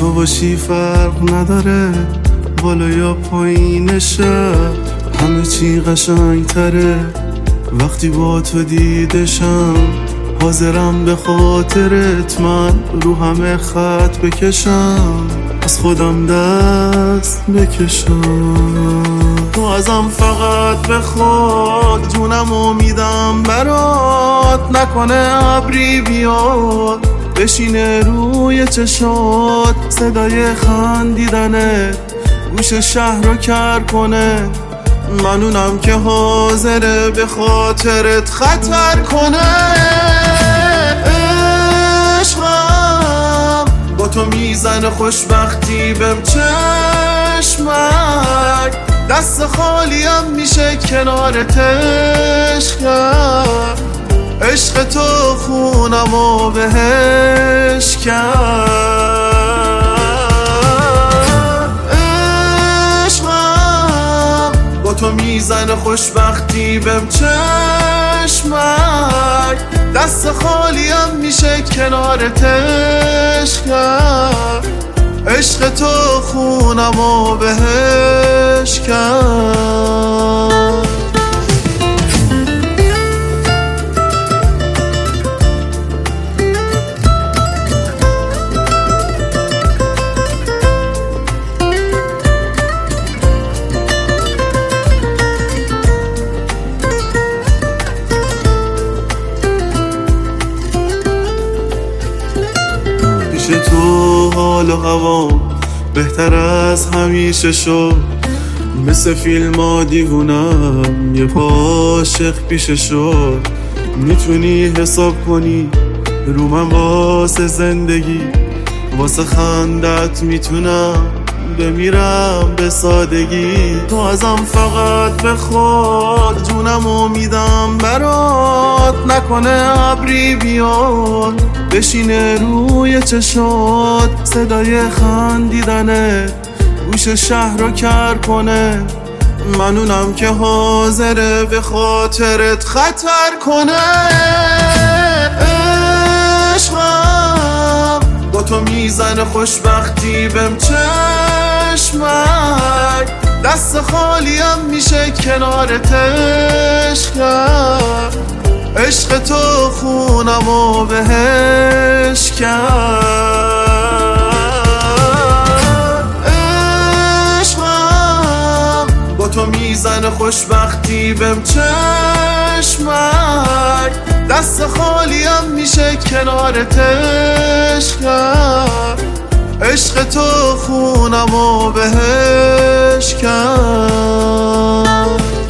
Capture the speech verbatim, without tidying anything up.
تو باشی فرق نداره بالا یا پایین شب، همه چی قشنگ تره وقتی با تو دیدشم. حاضرم به خاطرت من رو همه خط بکشم، از خودم دست بکشم. تو ازم فقط بخواد جونم امیدم برات، نکنه ابری بیاد بشینه روی چشات، صدای خندیدنت گوش شهر رو کر کنه. منونم که حاضره به خاطرت خطر کنه. عشقم با تو میزنه خوشبختی بهم چشمک، دست خالیم میشه کنارت عشقم. عشق تو خونم و بهش کرد. تو میزنه خوشبختی بهم چشمک، دست خالیم میشه کنارت عشقم. عشق تو خونم و بهش کرد. تو حال و هوام بهتر از همیشه شد، مثل فیلم ها دیوونم یه عاشق پیشه شد. میتونی حساب کنی رو من واسه زندگی، واسه خندت میتونم بمیرم به سادگی. تو ازم فقط بخواد جونم امیدم برات، نکنه ابری بیاد بشینه روی چشات، صدای خندیدنت گوش شهر رو کر کنه. منونم که حاضره به خاطرت خطر کنه. عشقم با تو میزنه خوشبختی بهم چشمک، دست خالیم میشه کنارت عشقم. عشق تو خونم و بهش کرد. عشقم با تو میزنه خوشبختی بهم چشمک، دست خالیم میشه کنارت عشقم. عشق تو خونم و بهش کرد.